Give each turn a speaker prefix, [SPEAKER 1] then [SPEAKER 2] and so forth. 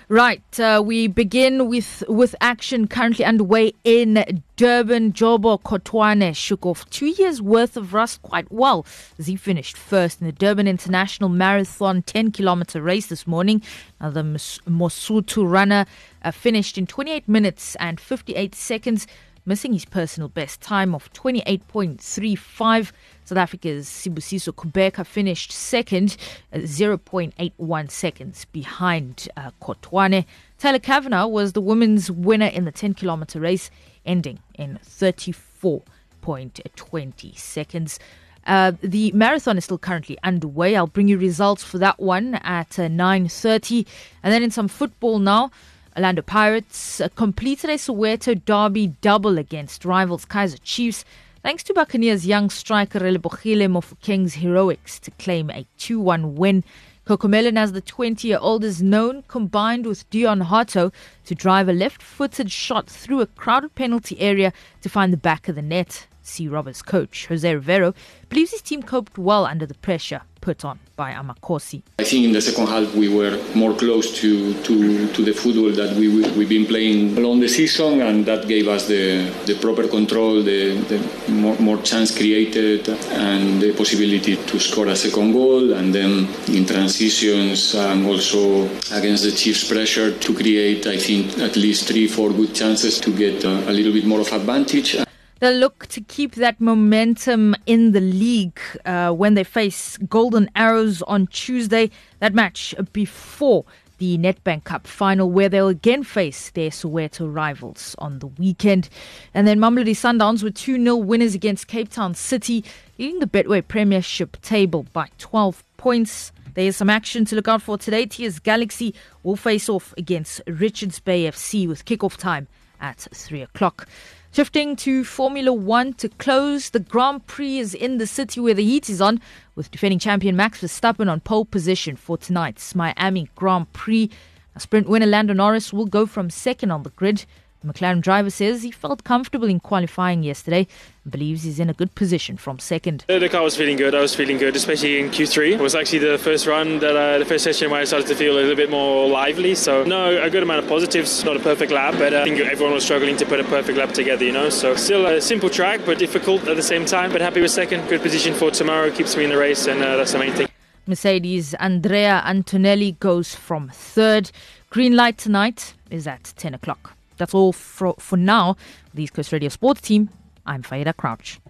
[SPEAKER 1] Right, we begin with action currently underway in Durban. Jobo Kotwane shook off 2 years' worth of rust quite well as he finished first in the Durban International Marathon 10-kilometer race this morning. Now, the Mosotho runner finished in 28 minutes and 58 seconds, missing his personal best time of 28.35. South Africa's Sibusiso Kubeka finished second, 0.81 seconds behind Kotwane. Taylor Kavanagh was the women's winner in the 10-kilometer race, ending in 34.20 seconds. The marathon is still currently underway. I'll bring you results for that one at 9:30. And then in some football now, Orlando Pirates completed a Soweto derby double against rivals Kaizer Chiefs, thanks to Buccaneers' young striker Relebogile Mofokeng's heroics to claim a 2-1 win. Cocomelon, as the 20-year-old is known, combined with Dion Hato to drive a left-footed shot through a crowded penalty area to find the back of the net. Sea Robbers coach Jose Rivero believes his team coped well under the pressure put on by Amakosi.
[SPEAKER 2] I think in the second half we were more close to the football that we've been playing along the season, and that gave us the proper control, the more chance created, and the possibility to score a second goal, and then in transitions and also against the Chiefs' pressure to create, I think, at least 3-4 good chances to get a little bit more of advantage.
[SPEAKER 1] They'll look to keep that momentum in the league when they face Golden Arrows on Tuesday. That match before the Nedbank Cup final, where they'll again face their Soweto rivals on the weekend. And then Mamelodi Sundowns were 2-0 winners against Cape Town City, leading the Betway Premiership table by 12 points. There's some action to look out for today. TS Galaxy will face off against Richards Bay FC with kickoff time at 3 o'clock. Shifting to Formula One to close, the Grand Prix is in the city where the heat is on, with defending champion Max Verstappen on pole position for tonight's Miami Grand Prix. A sprint winner Lando Norris will go from second on the grid. The McLaren driver says he felt comfortable in qualifying yesterday and believes he's in a good position from second.
[SPEAKER 3] The car was feeling good. I was feeling good, especially in Q3. It was actually the first run, the first session where I started to feel a little bit more lively. So, no, a good amount of positives. Not a perfect lap, but I think everyone was struggling to put a perfect lap together, you know. So, still a simple track, but difficult at the same time. But happy with second. Good position for tomorrow. Keeps me in the race, and that's the main thing.
[SPEAKER 1] Mercedes' Andrea Antonelli goes from third. Green light tonight is at 10 o'clock. That's all for now. The East Coast Radio Sports Team, I'm Faida Crouch.